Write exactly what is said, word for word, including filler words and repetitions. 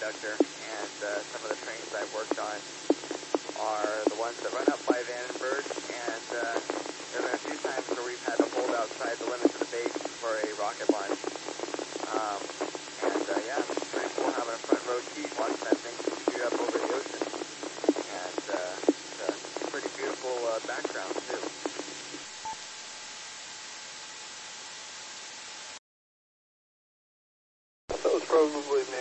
conductor, and uh, some of the trains I've worked on are the ones that run up by Vandenberg, and uh, there have been a few times where we've had to hold outside the limits of the base for a rocket launch. Um, and uh, yeah, it's pretty cool having a front row seat watching that thing shoot up over the ocean. And uh, it's a pretty beautiful uh, background too. That was probably me.